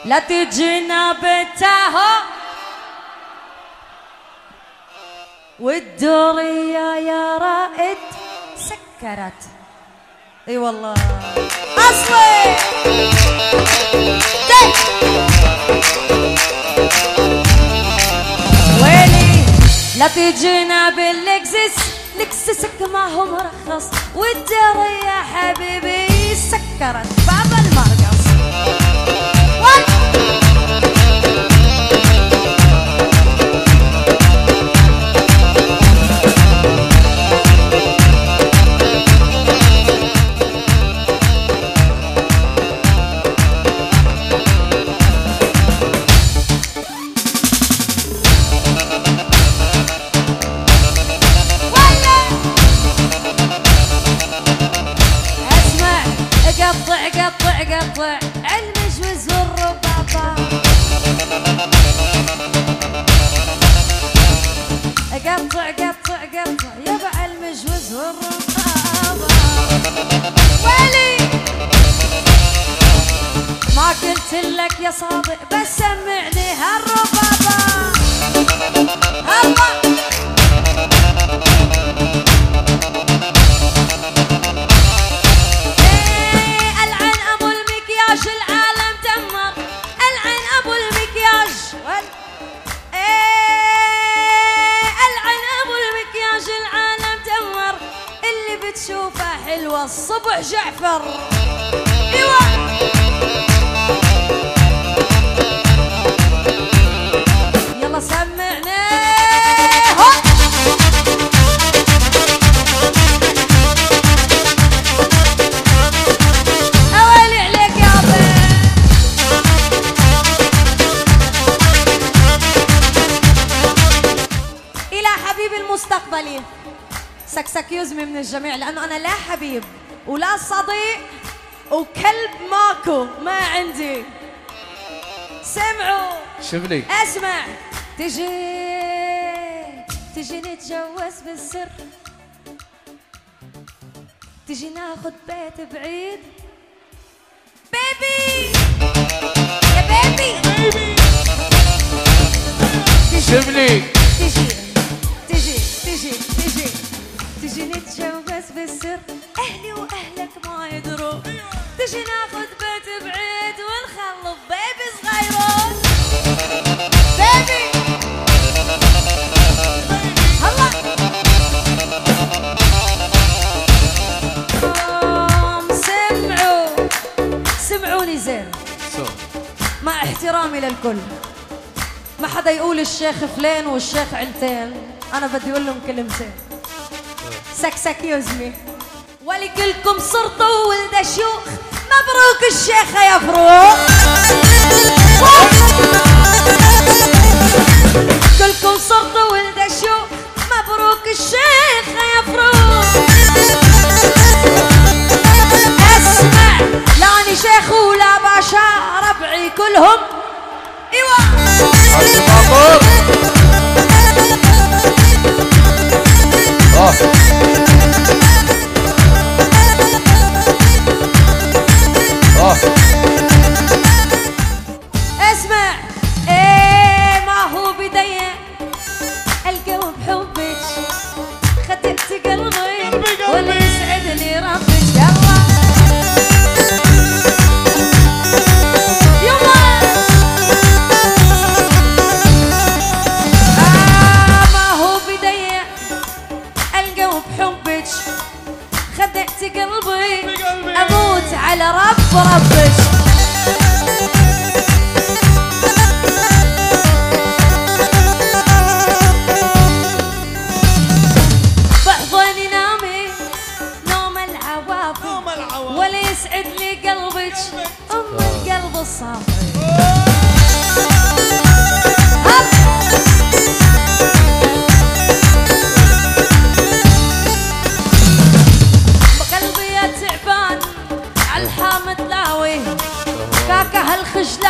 لا تجينا بالتاهو والدورية يا رائد سكرت. اي والله اصلي ويلي لا تجينا باللكزس لكسسك ما هو مرخص والدورية حبيبي سكرت باب المرقص. قطع المجوز والربابة قطع يبع المجوز والربابة. ويلي ما قلت لك يا صادق بس سمعني هالربابة. الله العالم دمر العن ابو المكياج العن ابو المكياج العالم دمر اللي بتشوفه حلوه الصبح جعفر. ايوه يلا سمعني المستقبلي. سكسك يزمي من الجميع لأنه أنا لا حبيب ولا صديق وكلب ماكو ما عندي. سمعوا شوفلي اسمع تجي نتجوز بالسر تجي ناخد بيت بعيد بيبي يا بيبي شوفلي تجي نتجوز بالسر اهلي واهلك ما يدروا تجي ناخذ بيت بعيد ونخلف بيبي صغيرون بيبي هلا سمعوني زين مع احترامي للكل ما حدا يقول الشيخ فلان والشيخ علتين انا بدي اقول لهم كلمتين. سكسك يزمي ولكلكم صرتوا ولد شيوخ مبروك الشيخة يا فروق. كلكم صرتوا ولد شيوخ مبروك الشيخة يا فروق. اسمع لاني شيخ ولا باشا ربعي كلهم. ايوه اسمع ايه ما هو بداية القلب حبك خدت قلبي واللي يسعدني ربك. يلا يلا ما هو بداية القلب حبك خدت قلبي اموت على ربك. فاحضني نامي نوم العواطف ولا يسعد لي قلبك ام القلب الصافي. قلبي يا تعبان عالحامد لاوي كاكا هالخجلة